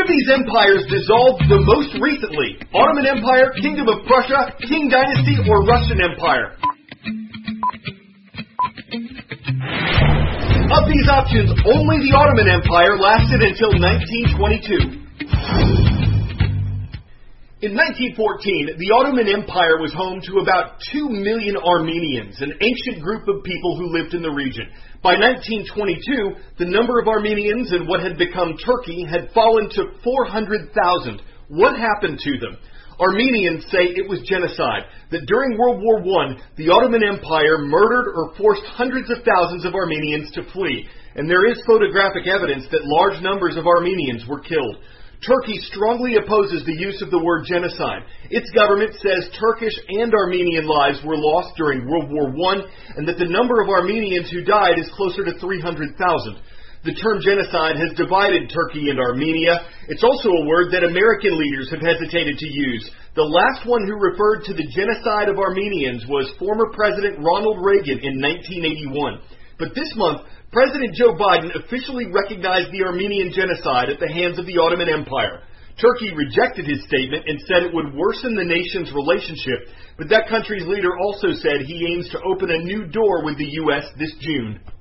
of these empires dissolved the most recently? Ottoman Empire, Kingdom of Prussia, Qing Dynasty, or Russian Empire? Of these options, only the Ottoman Empire lasted until 1922. In 1914, the Ottoman Empire was home to about 2 million Armenians, an ancient group of people who lived in the region. By 1922, the number of Armenians in what had become Turkey had fallen to 400,000. What happened to them? Armenians say it was genocide, that during World War I, the Ottoman Empire murdered or forced hundreds of thousands of Armenians to flee, and there is photographic evidence that large numbers of Armenians were killed. Turkey strongly opposes the use of the word genocide. Its government says Turkish and Armenian lives were lost during World War I, and that the number of Armenians who died is closer to 300,000. The term genocide has divided Turkey and Armenia. It's also a word that American leaders have hesitated to use. The last one who referred to the genocide of Armenians was former President Ronald Reagan in 1981. But this month, President Joe Biden officially recognized the Armenian genocide at the hands of the Ottoman Empire. Turkey rejected his statement and said it would worsen the nation's relationship, but that country's leader also said he aims to open a new door with the U.S. this June.